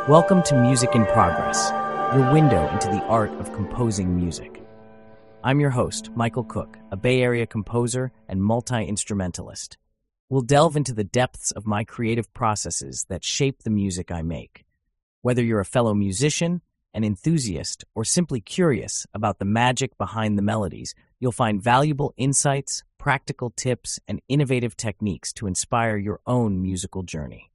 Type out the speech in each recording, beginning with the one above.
Welcome to Music in Progress, your window into the art of composing music. I'm your host, Michael Cook, a Bay Area composer and multi-instrumentalist. We'll delve into the depths of my creative processes that shape the music I make. Whether you're a fellow musician, an enthusiast, or simply curious about the magic behind the melodies, you'll find valuable insights, practical tips, and innovative techniques to inspire your own musical journey.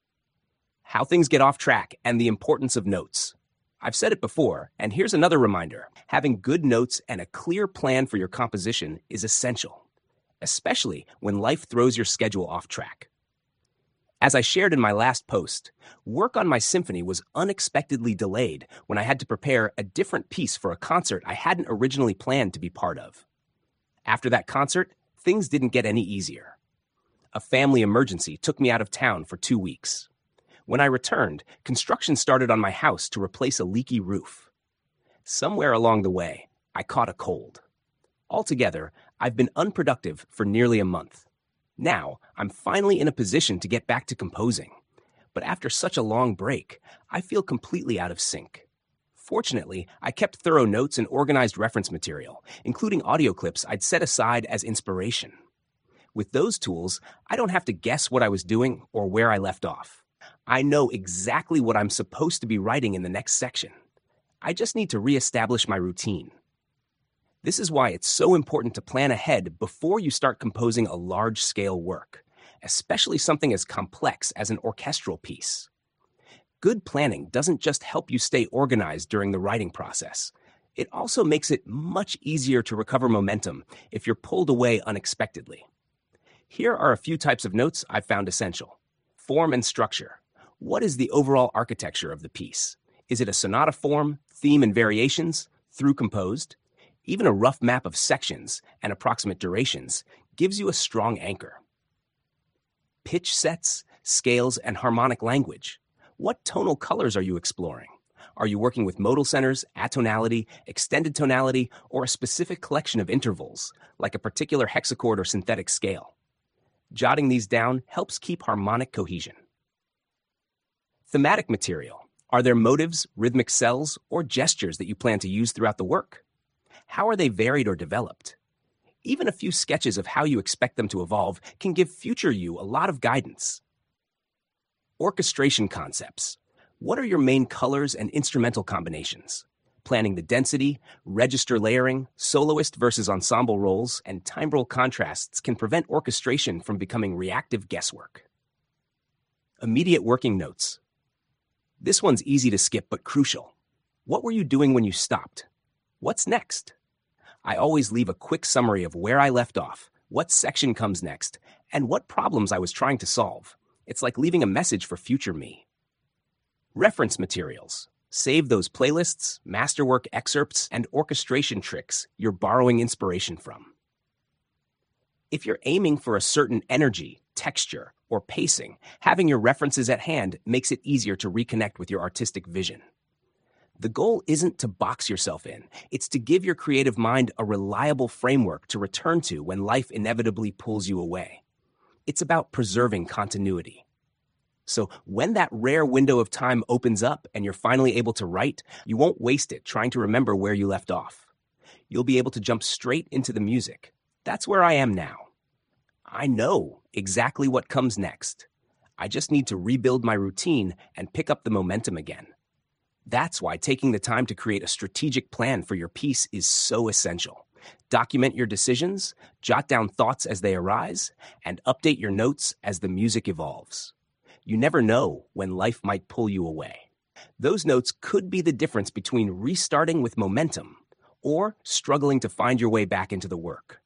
How things get off track and the importance of notes. I've said it before, and here's another reminder. Having good notes and a clear plan for your composition is essential, especially when life throws your schedule off track. As I shared in my last post, work on my symphony was unexpectedly delayed when I had to prepare a different piece for a concert I hadn't originally planned to be part of. After that concert, things didn't get any easier. A family emergency took me out of town for 2 weeks. When I returned, construction started on my house to replace a leaky roof. Somewhere along the way, I caught a cold. Altogether, I've been unproductive for nearly a month. Now, I'm finally in a position to get back to composing. But after such a long break, I feel completely out of sync. Fortunately, I kept thorough notes and organized reference material, including audio clips I'd set aside as inspiration. With those tools, I don't have to guess what I was doing or where I left off. I know exactly what I'm supposed to be writing in the next section. I just need to reestablish my routine. This is why it's so important to plan ahead before you start composing a large-scale work, especially something as complex as an orchestral piece. Good planning doesn't just help you stay organized during the writing process. It also makes it much easier to recover momentum if you're pulled away unexpectedly. Here are a few types of notes I've found essential. Form and structure. What is the overall architecture of the piece? Is it a sonata form, theme and variations, through composed? Even a rough map of sections and approximate durations gives you a strong anchor. Pitch sets, scales, and harmonic language. What tonal colors are you exploring? Are you working with modal centers, atonality, extended tonality, or a specific collection of intervals, like a particular hexachord or synthetic scale? Jotting these down helps keep harmonic cohesion. Thematic material. Are there motives, rhythmic cells, or gestures that you plan to use throughout the work? How are they varied or developed? Even a few sketches of how you expect them to evolve can give future you a lot of guidance. Orchestration concepts. What are your main colors and instrumental combinations? Planning the density, register layering, soloist versus ensemble roles, and timbral contrasts can prevent orchestration from becoming reactive guesswork. Immediate working notes. This one's easy to skip but crucial. What were you doing when you stopped? What's next? I always leave a quick summary of where I left off, what section comes next, and what problems I was trying to solve. It's like leaving a message for future me. Reference materials. Save those playlists, masterwork excerpts, and orchestration tricks you're borrowing inspiration from. If you're aiming for a certain energy, texture, or pacing, having your references at hand makes it easier to reconnect with your artistic vision. The goal isn't to box yourself in. It's to give your creative mind a reliable framework to return to when life inevitably pulls you away. It's about preserving continuity. So when that rare window of time opens up and you're finally able to write, you won't waste it trying to remember where you left off. You'll be able to jump straight into the music. That's where I am now. I know exactly what comes next. I just need to rebuild my routine and pick up the momentum again. That's why taking the time to create a strategic plan for your piece is so essential. Document your decisions, jot down thoughts as they arise, and update your notes as the music evolves. You never know when life might pull you away. Those notes could be the difference between restarting with momentum or struggling to find your way back into the work.